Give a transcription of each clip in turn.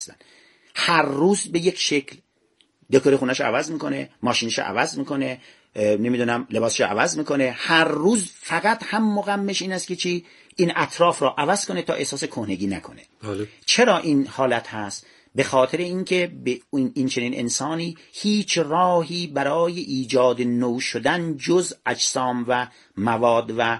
هر روز به یک شکل دکور خونه‌شو عوض میکنه، ماشینشو عوض میکنه، نمیدونم لباسشو عوض میکنه. هر روز فقط هم مغمش این است که چی؟ این اطراف را عوض کنه تا احساس کهنگی نکنه. چرا این حالت هست؟ به خاطر اینکه به این چنین انسانی هیچ راهی برای ایجاد نو شدن جز اجسام و مواد و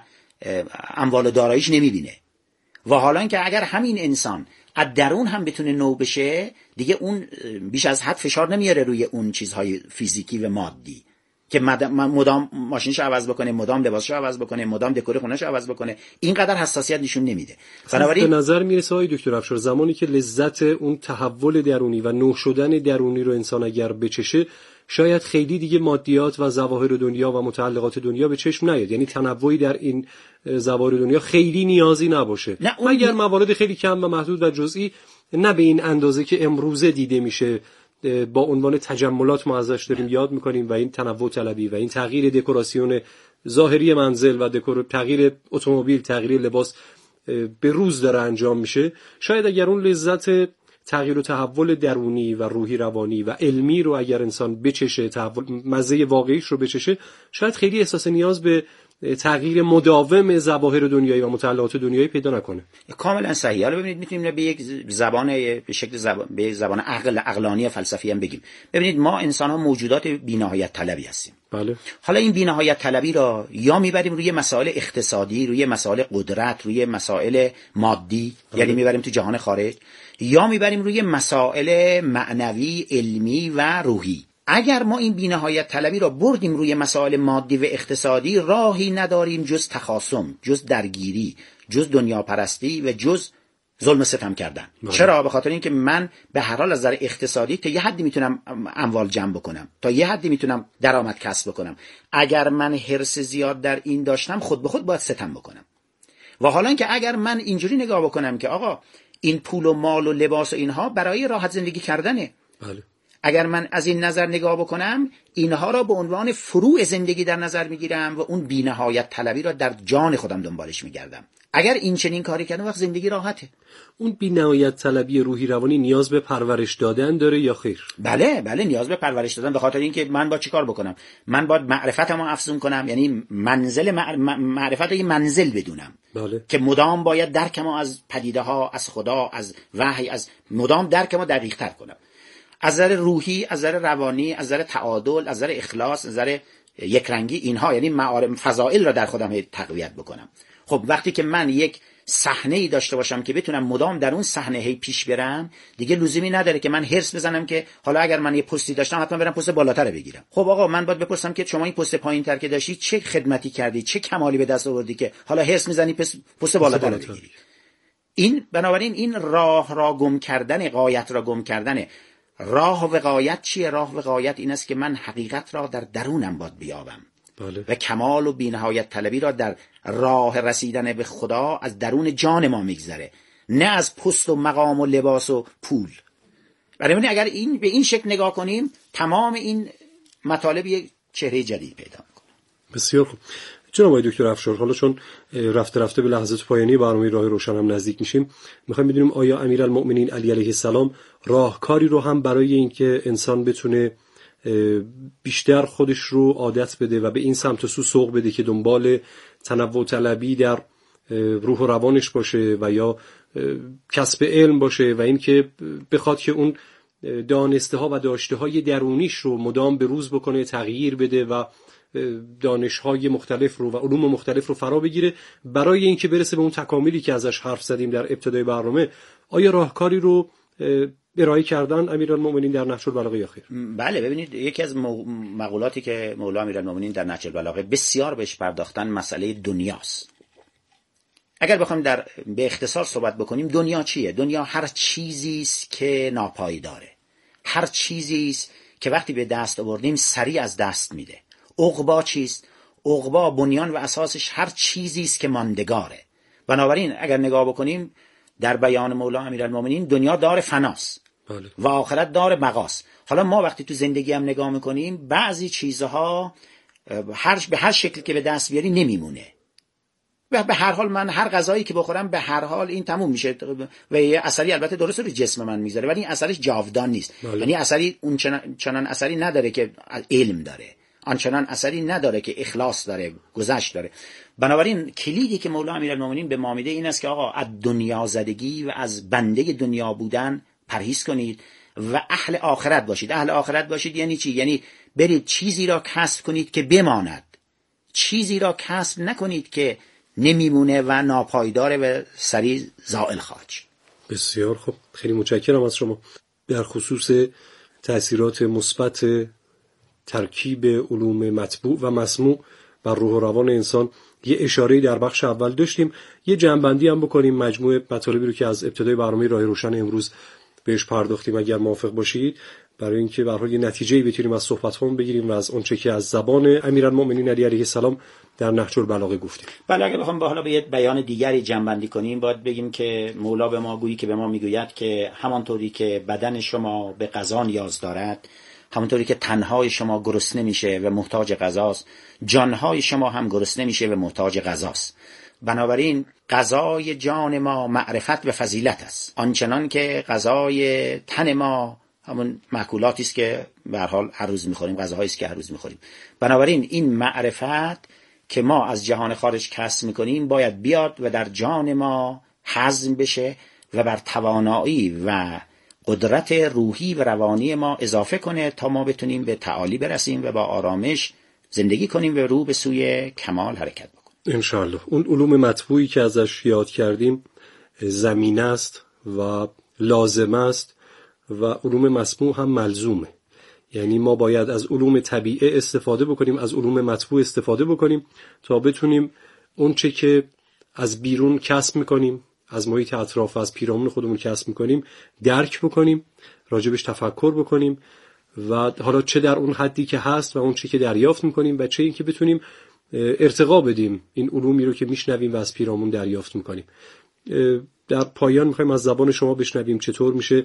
اموال و داراییش نمیبینه. و حالا اینکه اگر همین انسان از درون هم بتونه نو بشه، دیگه اون بیش از حد فشار نمیاره روی اون چیزهای فیزیکی و مادی که مدام ماشینشو عوض بکنه، مدام لباسشو عوض بکنه، مدام دکور خونه‌شو عوض بکنه. اینقدر حساسیت نشون نمیده. بنابراین به نظر میرسه آقای دکتر افشار زمانی که لذت اون تحول درونی و نو شدن درونی رو انسان اگر بچشه، شاید خیلی دیگه مادیات و ظواهر دنیا و متعلقات دنیا به چشم نیاد. یعنی تنوعی در این ظواهر دنیا خیلی نیازی نباشه، مگر موارد خیلی کم و محدود و جزئی، نه به این اندازه که امروزه دیده میشه. با عنوان تجملات ما ازش داریم یاد میکنیم و این تنوع طلبی و این تغییر دکوراسیون ظاهری منزل و تغییر اتومبیل، تغییر لباس به روز داره انجام میشه. شاید اگر اون لذت تغییر و تحول درونی و روحی روانی و علمی رو اگر انسان بچشه، مزه واقعیش رو بچشه، شاید خیلی احساس نیاز به تغییر مداوم ظواهر دنیایی و متعلقات دنیایی پیدا نکنه. کاملا صحیح. حالا ببینید میتونیم به یک زبان، به شکل به زبان عقلانی فلسفی هم بگیم. ببینید ما انسان‌ها موجودات بی‌نهایت طلبی هستیم. بله. حالا این بی‌نهایت طلبی را یا میبریم روی مسائل اقتصادی، روی مسائل قدرت، روی مسائل مادی، یعنی میبریم تو جهان خارج، یا میبریم روی مسائل معنوی، علمی و روحی. اگر ما این بی‌نهایت طلبی را بردیم روی مسائل مادی و اقتصادی، راهی نداریم جز تخاصم، جز درگیری، جز دنیا پرستی و جز ظلم ستم کردن. چرا؟ به خاطر اینکه من به هر حال از نظر اقتصادی تا یه حدی میتونم اموال جمع بکنم، تا یه حدی میتونم درآمد کسب بکنم. اگر من حرص زیاد در این داشتم، خود به خود باید ستم بکنم. و حالا اینکه اگر من اینجوری نگاه بکنم که آقا این پول و مال و لباس و اینها برای راحت زندگی کردنه، بله. اگر من از این نظر نگاه بکنم، اینها را به عنوان فروع زندگی در نظر میگیرم و اون بی‌نهایت طلبی را در جان خودم دنبالش میگردم. اگر این چنین کاری کردم، وقت زندگی راحته. اون بی‌نهایت طلبی روحی روانی نیاز به پرورش دادن داره یا خیر؟ بله نیاز به پرورش دادن، به خاطر اینکه من باید چیکار بکنم؟ من باید معرفتمو افزون کنم، یعنی منزل معرفت یه منزل بدونم. بله. که مدام باید درکمو از پدیده ها، از خدا، از وحی، از مدام درکمو دقیق‌تر کنم. از نظر روحی، از نظر روانی، از نظر تعادل، از نظر اخلاص، از نظر یکرنگی، اینها یعنی معارف فضائل را در خودم تقویت بکنم. خب وقتی که من یک صحنه‌ای داشته باشم که بتونم مدام در اون صحنه پیش برم، دیگه لزومی نداره که من حرص بزنم که حالا اگر من یه پستی داشتم حتما برم پست بالاتر رو بگیرم. خب آقا من باید بپرسم که شما این پست پایین‌تر که داشتی چه خدمتی کردی، چه کمالی به دست آوردی که حالا حرص میزنی پست بالاتر رو بگیری. این بنابراین این راه را گم کردن، غایت را گم کردن. راه وقایت چیه؟ راه وقایت این است که من حقیقت را در درونم باید بیابم. بله. و کمال و بی‌نهایت طلبی را در راه رسیدن به خدا از درون جان ما میگذره، نه از پست و مقام و لباس و پول. بنابراین اگر این به این شکل نگاه کنیم، تمام این مطالب یک چهره جدید پیدا می‌کنه. بسیار خوب. جناب آقای دکتر افشار، حالا چون رفته به لحظات پایانی برنامه راه روشن هم نزدیک میشیم، میخوایم بدونیم آیا امیرالمؤمنین علی علیه السلام راهکاری رو هم برای اینکه انسان بتونه بیشتر خودش رو عادت بده و به این سمت و سو سوق بده که دنبال تنوع طلبی در روح و روانش باشه و یا کسب علم باشه و اینکه بخواد که اون دانسته ها و داشته های درونیش رو مدام به روز بکنه، تغییر بده و دانش‌های مختلف رو و علوم مختلف رو فرا بگیره برای اینکه برسه به اون تکاملی که ازش حرف زدیم در ابتدای برنامه، آیا راهکاری رو ارائه کردن امیرالمؤمنین در نهج البلاغه یا خیر؟ بله، ببینید یکی از مقولاتی که مولا امیرالمؤمنین در نهج البلاغه بسیار بهش پرداختن مسئله دنیاست. اگر بخوایم به اختصار صحبت بکنیم، دنیا چیه؟ دنیا هر چیزی است که ناپایداره، هر چیزی است که وقتی به دست آوردیم سریع از دست میده. عقبا چیست؟ عقبا بنیان و اساسش هر چیزی است که ماندگاره. بنابراین اگر نگاه بکنیم در بیان مولا امیرالمؤمنین، دنیا دار فناست. بله. و آخرت دار بقاست. حالا ما وقتی تو زندگی هم نگاه میکنیم، بعضی چیزها به هر شکل که به دست بیاری نمیمونه. و به هر حال من هر غذایی که بخورم به هر حال این تموم میشه و یه اثری البته درست روی جسم من میذاره، ولی این اثرش جاودان نیست. یعنی اثری اون چنان اثری نداره که علم داره، آنچنان اثری نداره که اخلاص داره، گذشت داره. بنابراین کلیدی که مولا امیرالمومنین به ما میده این است که آقا از دنیا زدگی و از بنده دنیا بودن پرهیز کنید و اهل آخرت باشید. اهل آخرت باشید یعنی چی؟ یعنی برید چیزی را کسب کنید که بماند، چیزی را کسب نکنید که نمیمونه و ناپایداره و سریع زائل خواهد شد. بسیار خوب، خیلی متشکرم از شما. در خصوص تأثیرات مثبت ترکیب علوم مطبوع و مسموع بر روح و روان انسان یه اشاره‌ای در بخش اول داشتیم. یه جمع‌بندی هم بکنیم مجموعه مطالبی رو که از ابتدای برنامه راه روشن امروز بهش پرداختیم اگر موافق باشید، برای اینکه به هر حال یه نتیجه‌ای بتونیم از صحبت‌هامون بگیریم و از اونچه که از زبان امیرالمومنین علی علیه السلام در نهج البلاغه گفتیم. بله، اگه بخوام حالا به یه بیان دیگری جمع‌بندی کنیم باید بگیم که مولا به ما گویی که به ما میگوید که همانطوری که بدن شما به غذا نیاز دارد، همونطوری که تنهای شما گرسنه میشه و محتاج غذاست، جانهای شما هم گرسنه میشه و محتاج غذاست. بنابراین غذای جان ما معرفت و فضیلت است، آنچنان که غذای تن ما همون مأکولاتی است که به هر حال هر روز میخوریم، غذاهایی است که هر روز میخوریم. بنابراین این معرفت که ما از جهان خارج کسب میکنیم باید بیاد و در جان ما هضم بشه و بر توانایی و قدرت روحی و روانی ما اضافه کنه تا ما بتونیم به تعالی برسیم و با آرامش زندگی کنیم و رو به سوی کمال حرکت بکنیم انشاءالله. اون علوم مطبوعی که ازش یاد کردیم زمینه است و لازم است و علوم مسموع هم ملزومه. یعنی ما باید از علوم طبیعه استفاده بکنیم، از علوم مطبوع استفاده بکنیم تا بتونیم اون چه که از بیرون کسب میکنیم، از محیط اطراف و از پیرامون خودمون کسب میکنیم درک بکنیم، راجبش تفکر بکنیم و حالا چه در اون حدی که هست و اون چه که دریافت میکنیم و چه این که بتونیم ارتقا بدیم این علومی رو که میشنویم و از پیرامون دریافت میکنیم. در پایان میخوایم از زبان شما بشنویم چطور میشه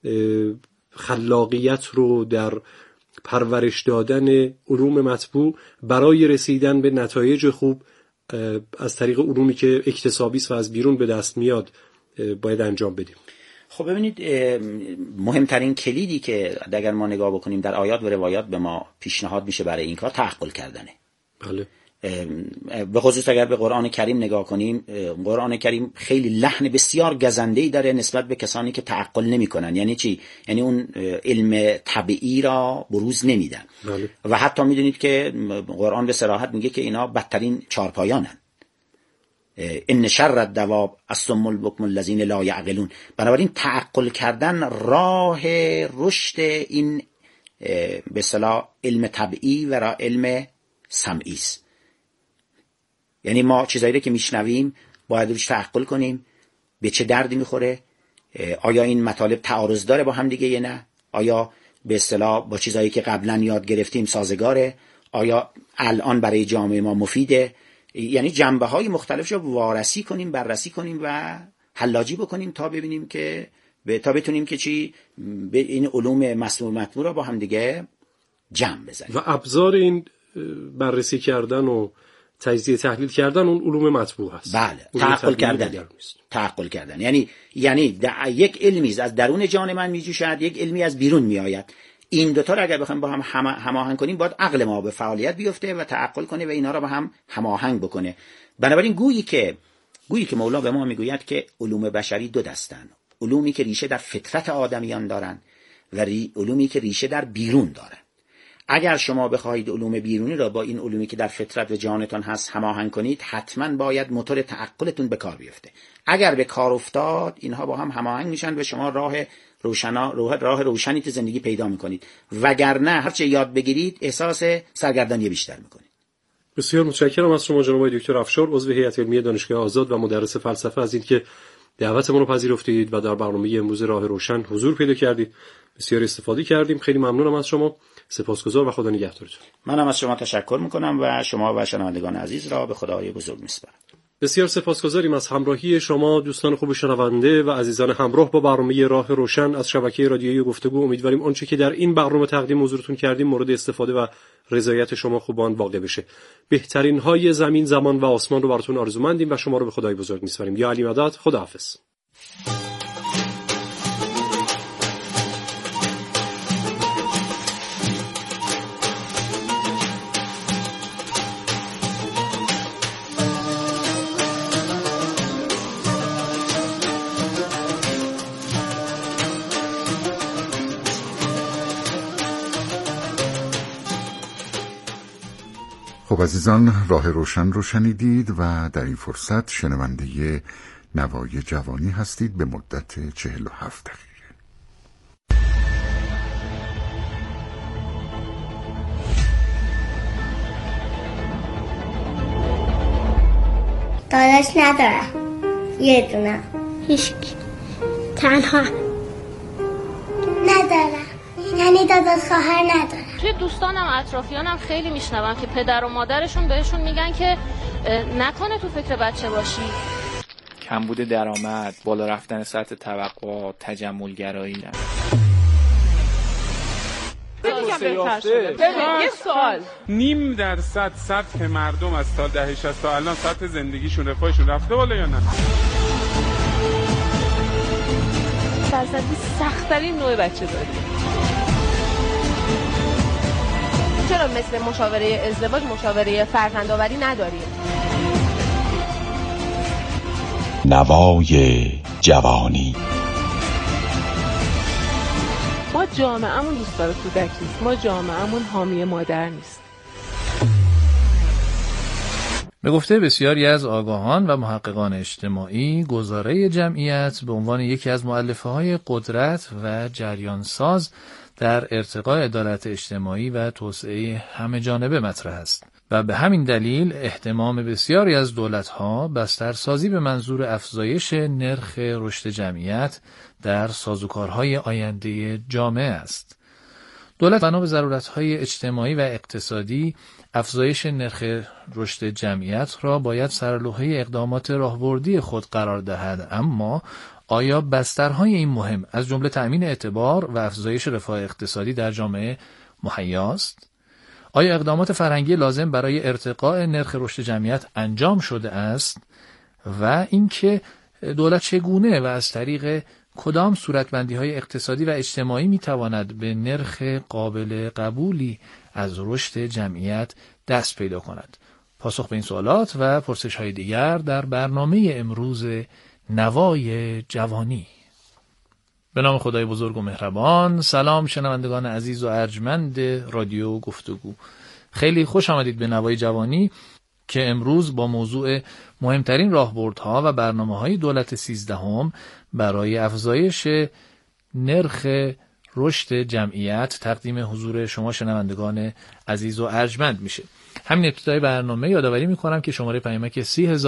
خلاقیت رو در پرورش دادن علوم مطبوع برای رسیدن به نتایج خوب از طریق علومی که اکتسابی است و از بیرون به دست میاد باید انجام بدیم. خب ببینید، مهمترین کلیدی که اگر ما نگاه بکنیم در آیات و روایات به ما پیشنهاد میشه برای این کار تعقل کردنه. بله. به خصوص اگر به قرآن کریم نگاه کنیم، قرآن کریم خیلی لحن بسیار گزنده‌ای داره نسبت به کسانی که تعقل نمی‌کنن. یعنی چی؟ یعنی اون علم طبیعی را بروز نمیدن. بله. و حتی میدونید که قرآن به صراحت میگه که اینا بدترین چارپایانن. ان شر الدواب الصم البکم الذین لا یعقلون. بنابراین تعقل کردن راه رشد این به اصطلاح علم طبیعی و علم سمعی است. یعنی ما چیزایی که میشنویم باید روش تعقل کنیم، به چه دردی میخوره، آیا این مطالب تعارض داره با هم دیگه یا نه، آیا به اصطلاح با چیزایی که قبلا یاد گرفتیم سازگاره، آیا الان برای جامعه ما مفیده. یعنی جنبه‌های مختلفش رو وارسی کنیم، بررسی کنیم و حلاجی بکنیم تا ببینیم که تا بتونیم که چی به این علوم مسموع مطبوع رو با هم دیگه جمع بزنیم. و ابزار این بررسی کردن و تجزیه تحلیل کردن اون علوم مطبوع هست. بله، تعقل کردن یعنی یک علمی از درون جان من میجوشد، یک علمی از بیرون میآید. این دوتا رو اگر بخوایم با هم هماهنگ کنیم باید عقل ما به فعالیت بیفته و تعقل کنه و اینا رو با هم هماهنگ بکنه. بنابراین گویی که مولا به ما میگوید که علوم بشری دو دستن: علومی که ریشه در فطرت آدمیان دارن و علومی که ریشه در بیرون دارن. اگر شما بخواهید علوم بیرونی را با این علومی که در فطرت و جانتان هست هماهنگ کنید، حتما باید موتور تعقلتون به کار بیفته. اگر به کار افتاد اینها با هم هماهنگ میشن و شما راه روشنی تو زندگی پیدا میکنید. وگرنه هر چه یاد بگیرید احساس سرگردانی بیشتر میکنید. بسیار متشکرم از شما جناب دکتر افشار، عضو هیئت علمی دانشگاه آزاد و مدرس فلسفه، از اینکه دعوت ما رو پذیرفتید و در برنامه امروز راه روشن حضور پیدا کردید. بسیار استفاده کردیم. خیلی ممنونم از شما. سپاسگزار و خدا نگهدارتون. منم از شما تشکر میکنم و شما و شنوندگان عزیز را به خدای بزرگ میسپارم. بسیار سپاسگزاریم از همراهی شما دوستان خوب شنونده و عزیزان همراه با برنامه راه روشن از شبکه رادیویی گفتگو. امیدواریم آنچه که در این برنامه تقدیم حضورتون کردیم مورد استفاده و رضایت شما خوبان واقع بشه. بهترین های زمین، زمان و آسمان رو براتون آرزومندیم و شما رو به خدای بزرگ می‌سپاریم. یا علی مدد، خداحافظ. خب عزیزان، راه روشن رو شنیدید و در این فرصت شنونده نوای جوانی هستید به مدت 47 دقیقه. داداش ندارم، یه دونه. هیچ تنها ندارم، یعنی داداش خواهر ندارم. توی دوستانم اطرافیانم خیلی میشنوم که پدر و مادرشون بهشون میگن که نکنه تو فکر بچه باشی. کمبود درآمد، بالا رفتن سطح توقع، تجملگرایی. یه سوال، 0.5% سطح مردم از سال 60 تا الان سطح زندگیشون، رفاهشون رفته بالا یا نه؟ درصدی سخت‌ترین نوع بچه داریم. چرا مثل مشاوره ازدواج مشاوره فرزندآوری نداریم؟ نوای جوانی. ما جامعه‌مون دوستدار کودک نیست، ما جامعه‌مون حامی مادر نیست. به گفته بسیاری از آگاهان و محققان اجتماعی، گزاره جمعیت به عنوان یکی از مؤلفه‌های قدرت و جریانساز در ارتقاء عدالت اجتماعی و توسعه همه‌جانبه مطرح است و به همین دلیل اهتمام بسیاری از دولت‌ها بسترسازی به منظور افزایش نرخ رشد جمعیت در سازوکارهای آینده جامعه است. دولت بنا به ضرورت‌های اجتماعی و اقتصادی افزایش نرخ رشد جمعیت را باید سرلوحه اقدامات راهبردی خود قرار دهد، اما آیا بسترهای این مهم از جمله تأمین اعتبار و افزایش رفاه اقتصادی در جامعه مهیاست؟ آیا اقدامات فرهنگی لازم برای ارتقاء نرخ رشد جمعیت انجام شده است؟ و اینکه دولت چگونه و از طریق کدام صورتبندی‌های اقتصادی و اجتماعی می‌تواند به نرخ قابل قبولی از رشد جمعیت دست پیدا کند؟ پاسخ به این سوالات و پرسش‌های دیگر در برنامه امروز نوای جوانی. به نام خدای بزرگ و مهربان. سلام شنوندگان عزیز و ارجمند رادیو گفتگو. خیلی خوش آمدید به نوای جوانی که امروز با موضوع مهمترین راهبردها و برنامه‌های دولت 13 برای افزایش نرخ رشد جمعیت تقدیم حضور شما شنوندگان عزیز و ارجمند میشه. همین ابتدای برنامه یادآوری میکنم که شماره پیامک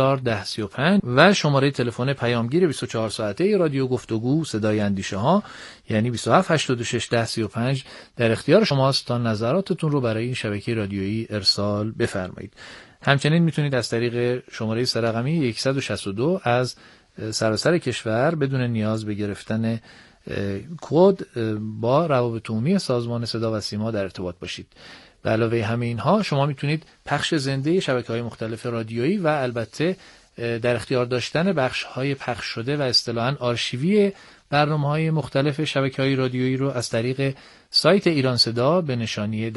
301035 و شماره تلفن پیامگیر 24 ساعته رادیو گفتگو صدای اندیشه ها یعنی 27861035 در اختیار شماست تا نظراتتون رو برای این شبکه رادیویی ارسال بفرمایید. همچنین میتونید از طریق شماره سه‌رقمی 162 از سراسر کشور بدون نیاز به گرفتن کد با روابط عمومی سازمان صدا و سیما در ارتباط باشید. به علاوه همه اینها شما میتونید پخش زنده شبکه‌های مختلف رادیویی و البته در اختیار داشتن بخش‌های پخش شده و اصطلاحاً آرشیوی برنامه‌های مختلف شبکه‌های رادیویی رو از طریق سایت ایران صدا به نشانی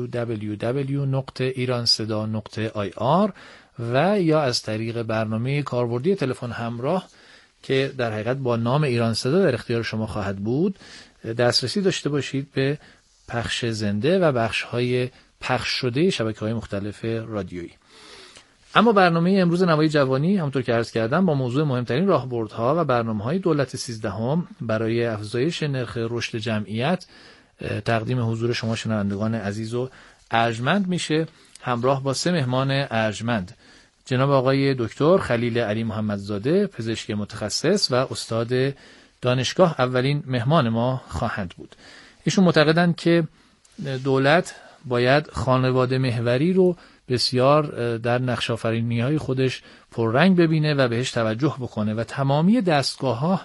www.iranseda.ir و یا از طریق برنامه کاربردی تلفن همراه که در حقیقت با نام ایران صدا در اختیار شما خواهد بود دسترسی داشته باشید به پخش زنده و بخش‌های پخش شده شبکه‌های مختلف رادیویی. اما برنامه امروز نوای جوانی همونطور که عرض کردم با موضوع مهمترین راهبردها و برنامه‌های دولت 13 برای افزایش نرخ رشد جمعیت تقدیم حضور شما شنوندگان عزیز و ارجمند میشه، همراه با 3 مهمان ارجمند. جناب آقای دکتر خلیل علی محمدزاده، پزشک متخصص و استاد دانشگاه، اولین مهمان ما خواهند بود. ایشون معتقدند که دولت باید خانواده محوری رو بسیار در نقش‌آفرینی‌های خودش پررنگ ببینه و بهش توجه بکنه و تمامی دستگاه‌ها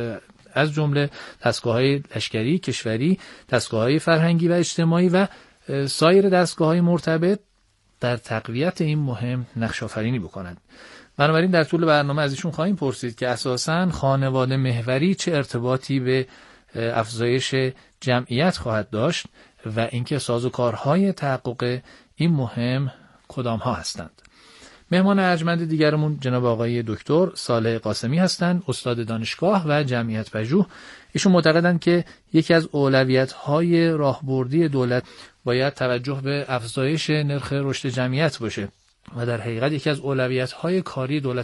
از جمله دستگاه‌های لشکری، کشوری، دستگاه‌های فرهنگی و اجتماعی و سایر دستگاه‌های مرتبط در تقویت این مهم نقش‌آفرینی بکنند. بنابراین در طول برنامه از ایشون خواهیم پرسید که اساساً خانواده محوری چه ارتباطی به افزایش جمعیت خواهد داشت و اینکه سازوکارهای تحقق این مهم کدام ها هستند. مهمان ارجمند دیگرمون جناب آقای دکتر صالح قاسمی هستند، استاد دانشگاه و جمعیت پژوه. ایشون معتقدند که یکی از اولویت‌های راهبردی دولت باید توجه به افزایش نرخ رشد جمعیت باشه و در حقیقت یکی از اولویت‌های کاری دولت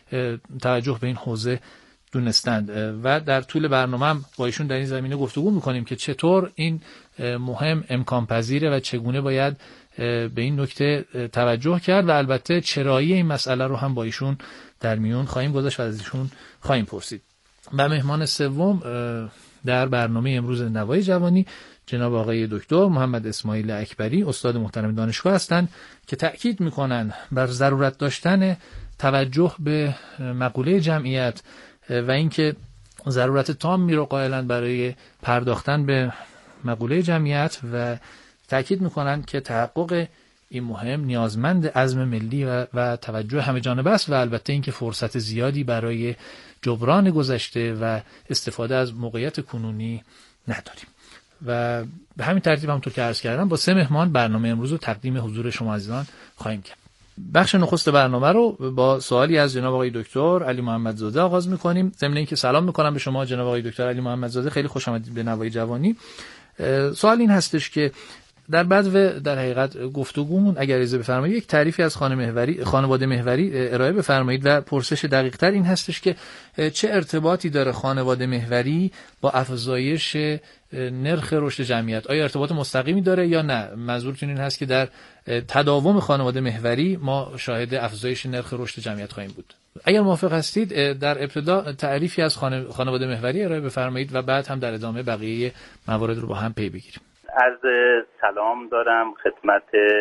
توجه به این حوزه دونستند و در طول برنامه هم با ایشون در این زمینه گفتگو می‌کنیم که چطور این مهم امکان پذیره و چگونه باید به این نکته توجه کرد و البته چرایی این مسئله رو هم با ایشون در میون خواهیم گذاشت و از ایشون خواهیم پرسید. و مهمان سوم در برنامه امروز نوای جوانی جناب آقای دکتر محمد اسماعیل اکبری، استاد محترم دانشگاه هستند که تأکید می‌کنند بر ضرورت داشتن توجه به مقوله جمعیت و اینکه ضرورت تامی رو قائلند برای پرداختن به مقوله جمعیت و تأکید می‌کنند که تحقق این مهم نیازمند عزم ملی و توجه همه جانبه است و البته اینکه فرصت زیادی برای جبران گذشته و استفاده از موقعیت کنونی نداریم. و به همین ترتیب همونطور که عرض کردم با 3 مهمان برنامه امروز رو تقدیم حضور شما عزیزان خواهیم کرد. بخش نخست برنامه رو با سوالی از جناب آقای دکتر علی محمدزاده آغاز می‌کنیم. ضمن اینکه سلام می‌کنم به شما جناب آقای دکتر علی محمدزاده، خیلی خوش آمدید به نوای جوانی. سوال این هستش که در بعد در حقیقت گفتگومون اگر اجازه بفرمایید یک تعریفی از خانواده محوری ارائه بفرمایید و پرسش دقیق‌تر این هستش که چه ارتباطی داره خانواده محوری با افزایش نرخ رشد جمعیت؟ آیا ارتباط مستقیمی داره یا نه؟ منظورتون این هست که در تداوم خانواده محوری ما شاهد افزایش نرخ رشد جمعیت خواهیم بود. اگر موافق هستید در ابتدا تعریفی از خانواده محوری ارائه بفرمایید و بعد هم در ادامه بقیه موارد رو با هم پی بگیریم. عرض سلام دارم خدمت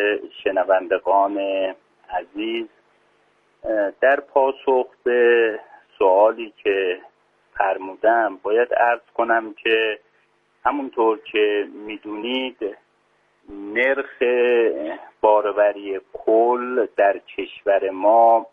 شنوندگان عزیز. در پاسخ به سوالی که فرمودم باید عرض کنم که همونطور که میدونید نرخ بارآوری کل در کشور ما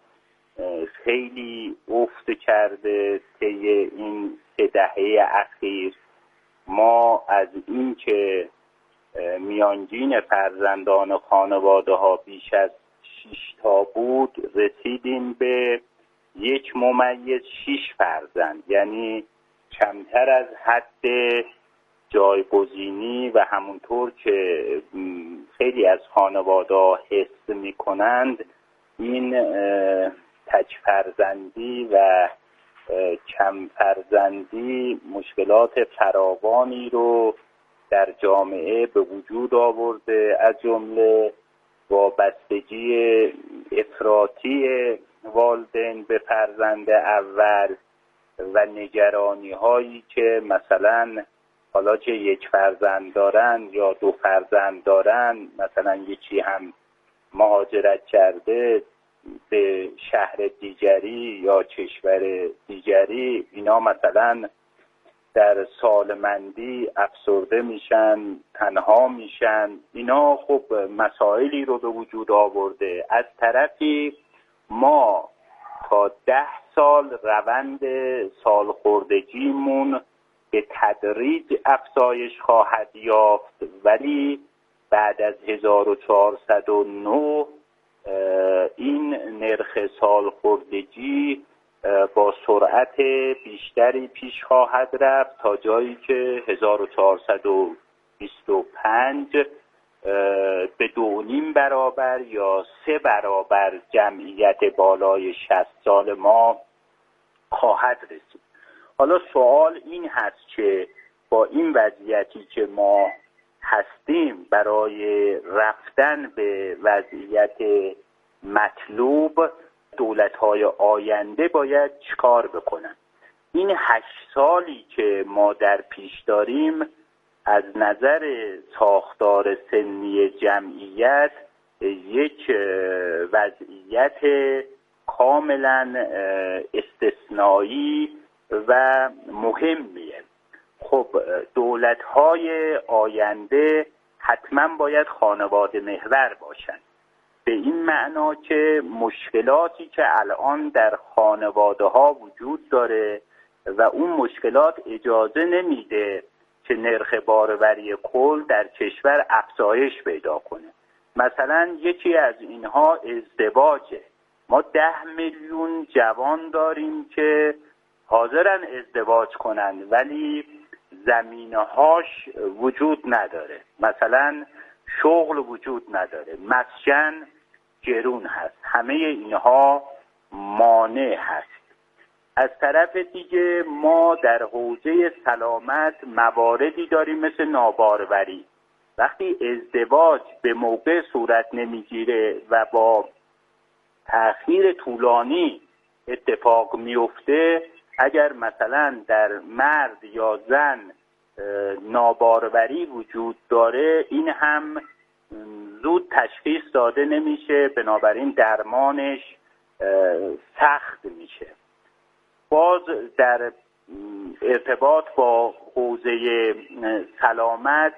خیلی افت کرده طی این 3 دهه اخیر. ما از این که میانگین فرزندان خانواده ها بیش از 6 تا بود رسیدیم به 1.6 فرزند، یعنی کمتر از حد جایگزینی و همونطور که خیلی از خانواده ها حس می کنند این تک فرزندی و کم فرزندی مشکلات فراوانی رو در جامعه به وجود آورده، از جمله وابستگی افراطی والدین به فرزند اول و نگرانی هایی که مثلا حالا چه 1 فرزند دارن یا 2 فرزند دارن، مثلا یکی هم مهاجرت کرده به شهر دیگری یا کشور دیگری، اینا مثلا در سالمندی افسرده میشن، تنها میشن. اینا خب مسائلی رو به وجود آورده. از طرفی ما تا 10 سال روند سالخوردگیمون به تدریج افزایش خواهد یافت، ولی بعد از 1409 این نرخ سالخوردگی با سرعت بیشتری پیش خواهد رفت تا جایی که 1425 به 2.5 برابر یا 3 برابر جمعیت بالای 60 سال ما خواهد رسید. حالا سوال این هست که با این وضعیتی که ما هستیم برای رفتن به وضعیت مطلوب دولت‌های آینده باید چیکار بکنن؟ این 8 سالی که ما در پیش داریم از نظر ساختار سنی جمعیت یک وضعیت کاملا استثنایی و مهمیه. خب دولت‌های آینده حتما باید خانواده محور باشن، به این معنا که مشکلاتی که الان در خانواده ها وجود داره و اون مشکلات اجازه نمیده که نرخ بارآوری کل در کشور افزایش پیدا کنه. مثلا یکی از اینها ازدواجه. ما 10 میلیون جوان داریم که حاضرن ازدواج کنن ولی زمینه‌هاش وجود نداره. مثلا شغل وجود نداره، مسکن گرون هست، همه اینها مانع هست. از طرف دیگه ما در حوزه سلامت مواردی داریم مثل ناباروری. وقتی ازدواج به موقع صورت نمیگیره و با تأخیر طولانی اتفاق میفته، اگر مثلا در مرد یا زن ناباروری وجود داره، این هم زود تشخیص داده نمیشه، بنابراین درمانش سخت میشه. باز در ارتباط با حوزه سلامت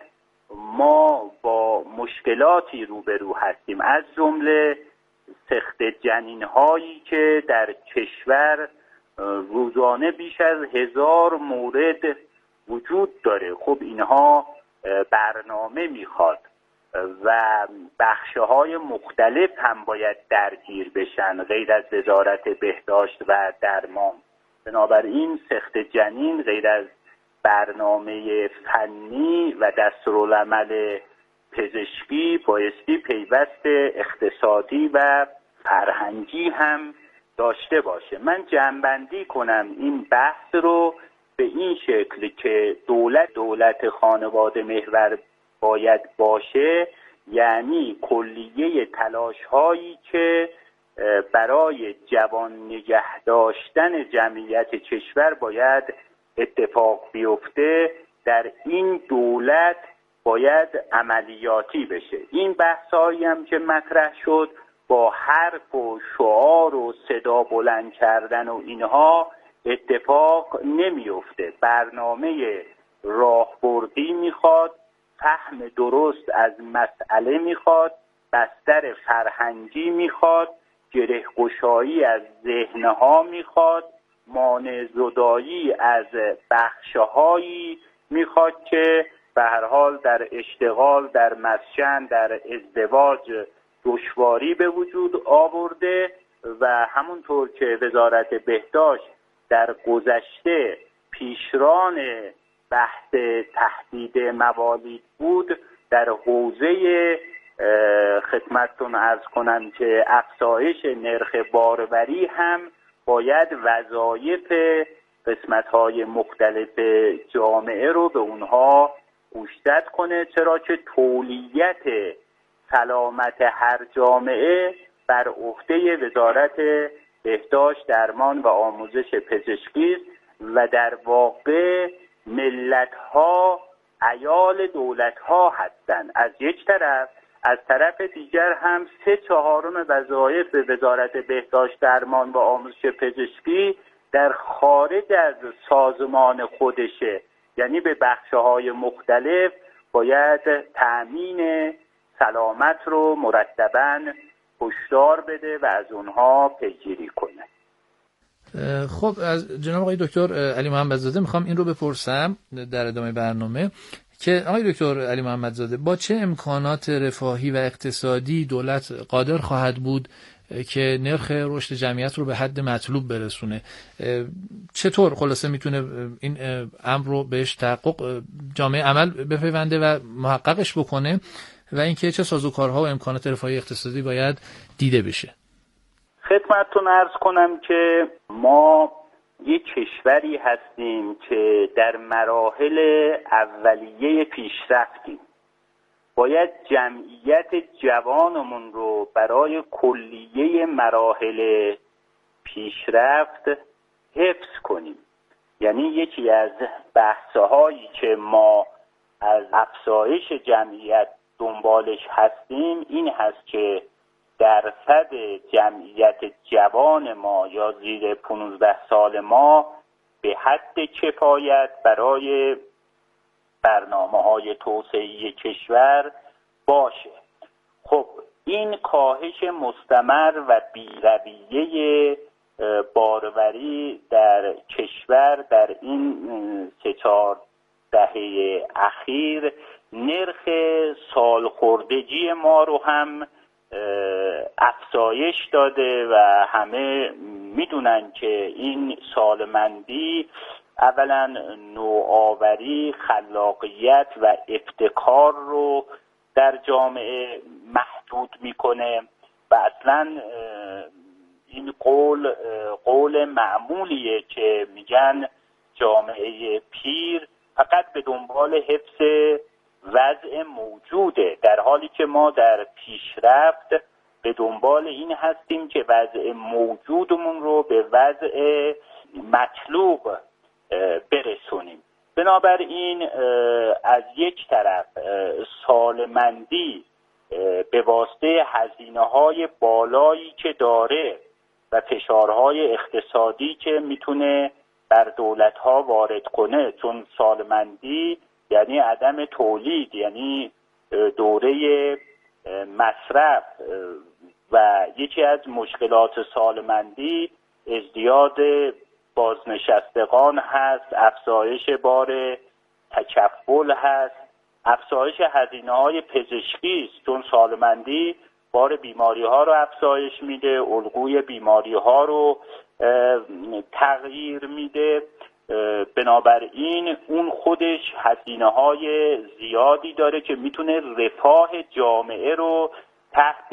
ما با مشکلاتی روبرو هستیم، از جمله سقط جنین هایی که در کشور روزانه بیش از 1000 مورد وجود داره. خب اینها برنامه میخواد و بخش‌های مختلف هم باید درگیر بشن غیر از وزارت بهداشت و درمان. بنابراین سقط جنین غیر از برنامه فنی و دستورالعمل پزشکی بایستی پیوست اقتصادی و فرهنگی هم داشته باشه. من جمع‌بندی کنم این بحث رو به این شکل که دولت خانواده محور باید باشه، یعنی کلیه تلاش هایی که برای جوان نگه داشتن جمعیت کشور باید اتفاق بیفته، در این دولت باید عملیاتی بشه. این بحثایی هم که مطرح شد با حرف و شعار و صدا بلند کردن و اینها اتفاق نمیفته. برنامه راهبردی میخواد، فهم درست از مسئله میخواد، بستر فرهنگی میخواد، گره‌گشایی از ذهنها میخواد، مانع زدایی از بخشهایی میخواد که به هر حال در اشتغال، در مسکن، در ازدواج دشواری به وجود آورده و همونطور که وزارت بهداشت در گذشته پیشران بحث تهدید موالید بود، در حوزه خدمتتون عرض کنم که افزایش نرخ بارآوری هم باید وظایف قسمت‌های مختلف جامعه رو به اونها گوشزد کنه، چرا که تولیت سلامت هر جامعه بر عهده وزارت بهداشت، درمان و آموزش پزشکی و در واقع ملت‌ها عیال دولت‌ها هستند از یک طرف، از طرف دیگر هم 3/4 وظایف وزارت بهداشت، درمان و آموزش پزشکی در خارج از سازمان خودشه، یعنی به بخش‌های مختلف باید تأمین سلامت رو مرتباً هشدار بده و از اونها پیگیری کنه. خب از جناب آقای دکتر علی محمدزاده میخوام این رو بپرسم در ادامه برنامه که آقای دکتر علی محمدزاده با چه امکانات رفاهی و اقتصادی دولت قادر خواهد بود که نرخ رشد جمعیت رو به حد مطلوب برسونه؟ چطور خلاصه میتونه این امر رو بهش تحقق جامعه عمل بپیونده و محققش بکنه و اینکه چه سازوکارها و امکانات رفاهی اقتصادی باید دیده بشه؟ خدمتتون عرض کنم که ما یک کشوری هستیم که در مراحل اولیه پیشرفتیم. باید جمعیت جوانمون رو برای کلیه مراحل پیشرفت حفظ کنیم. یعنی یکی از بحث‌هایی که ما از افزایش جمعیت دنبالش هستیم این هست که درصد جمعیت جوان ما یا زیر 15 سال ما به حد کفایت برای برنامه‌های توسعه‌ای کشور باشه. خب این کاهش مستمر و بی‌رویه باروری در کشور در این 3-4 دهه اخیر نرخ سالخوردگی ما رو هم افزایش داده و همه میدونن که این سالمندی اولا نوآوری، خلاقیت و ابتکار رو در جامعه محدود میکنه و اصلا این قول معمولیه که میگن جامعه پیر فقط به دنبال حفظ وضع موجوده، در حالی که ما در پیشرفت به دنبال این هستیم که وضع موجودمون رو به وضع مطلوب برسونیم. بنابراین از یک طرف سالمندی به واسطه هزینه‌های بالایی که داره و فشارهای اقتصادی که میتونه بر دولت‌ها وارد کنه، چون سالمندی یعنی عدم تولید، یعنی دوره مصرف و یکی از مشکلات سالمندی ازدیاد بازنشستگان هست، افزایش بار تکفل هست، افزایش هزینه‌های پزشکی است، چون سالمندی بار بیماری‌ها رو افزایش میده، الگوی بیماری‌ها رو تغییر میده. بنابراین اون خودش هزینه‌های زیادی داره که میتونه رفاه جامعه رو تحت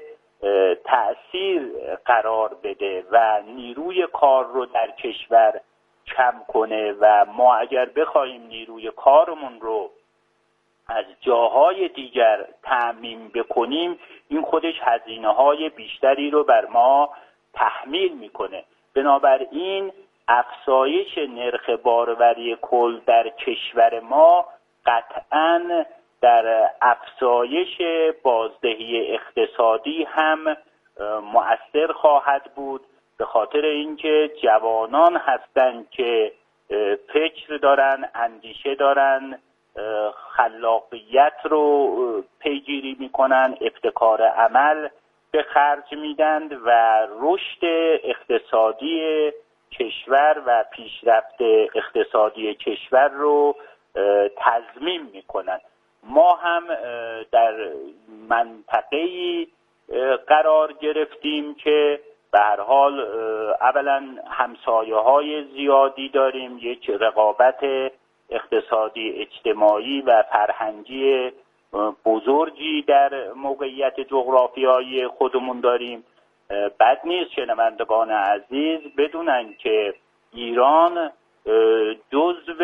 تأثیر قرار بده و نیروی کار رو در کشور کم کنه و ما اگر بخوایم نیروی کارمون رو از جاهای دیگر تأمین بکنیم این خودش هزینه‌های بیشتری رو بر ما تحمیل میکنه. بنابراین افزایش نرخ باروری کل در کشور ما قطعاً در افزایش بازدهی اقتصادی هم مؤثر خواهد بود، به خاطر اینکه جوانان هستند که فکر دارن، اندیشه دارن، خلاقیت رو پیگیری میکنن، ابتکار عمل به خرج میدند و رشد اقتصادی کشور و پیشرفت اقتصادی کشور رو تضمین میکنن. ما هم در منطقه‌ای قرار گرفتیم که به هر حال اولا همسایه‌های زیادی داریم، یک رقابت اقتصادی اجتماعی و فرهنگی بزرگی در موقعیت جغرافیایی خودمون داریم. بد نیست شنوندگان عزیز بدونن که ایران جزو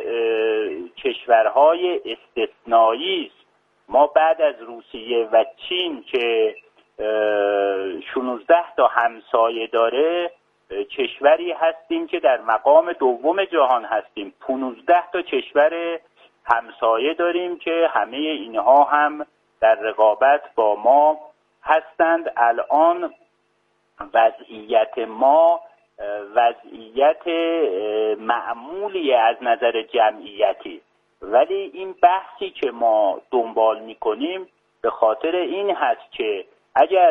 کشورهای استثنایی است. ما بعد از روسیه و چین که 16 تا همسایه داره کشوری هستیم که در مقام دوم جهان هستیم. 15 تا کشور همسایه داریم که همه اینها هم در رقابت با ما هستند. الان وضعیت ما وضعیت معمولی از نظر جمعیتی، ولی این بحثی که ما دنبال میکنیم به خاطر این هست که اگر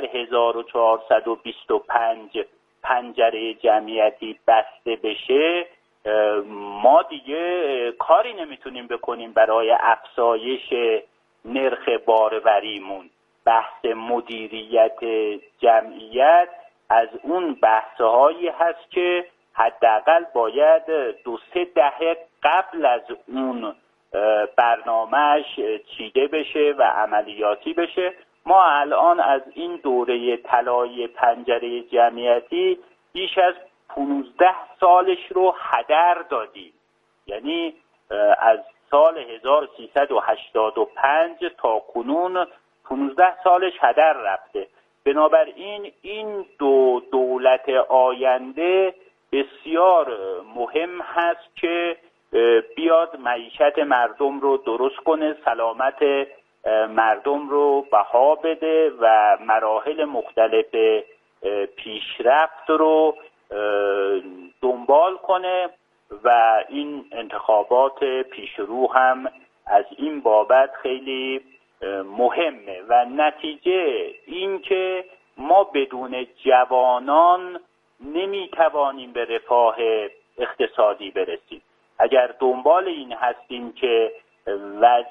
1425 پنجره جمعیتی بسته بشه ما دیگه کاری نمیتونیم بکنیم برای افزایش نرخ باروریمون. بحث مدیریت جمعیت از بحث بحث‌هایی هست که حداقل باید 2-3 دهه قبل از اون برنامهش چیده بشه و عملیاتی بشه. ما الان از این دوره طلایی پنجره جمعیتی بیش از 15 سالش رو هدر دادیم. یعنی از سال 1385 تا کنون 15 سالش هدر رفته. بنابراین این دو دولت آینده بسیار مهم هست که بیاد معیشت مردم رو درست کنه، سلامت مردم رو بها بده و مراحل مختلف پیشرفت رو دنبال کنه و این انتخابات پیشرو هم از این بابت خیلی مهمه و نتیجه این که ما بدون جوانان نمیتوانیم به رفاه اقتصادی برسیم. اگر دنبال این هستیم که